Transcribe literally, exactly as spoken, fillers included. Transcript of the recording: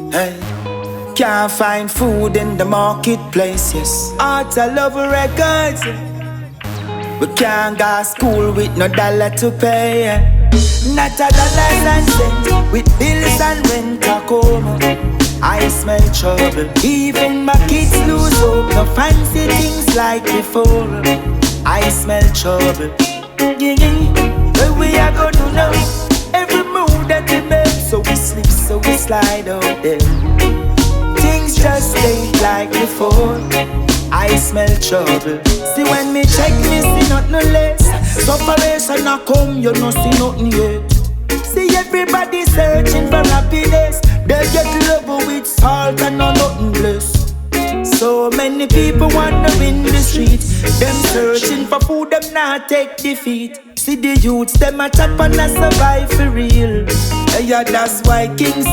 Hey, can't find food in the marketplace, yes. Art I love records. We can't go to school with no dollar to pay, yeah. Not a dollar and cent, with bills and rent a come. I smell trouble. Even my kids lose hope. No fancy things like before. I smell trouble. Yeah, yeah. Where we are gonna know? Every move that we make, so we slip, so we slide out there. Things just ain't like before. I smell trouble. See when me check, me see not no less. Separation a come, you no see nothing yet. See everybody searching for happiness. They get love with salt and no nothing bless. So many people wander in the street. Them searching for food, them not take defeat. See the youths, them a chop and a survive for real. Yeah, that's why King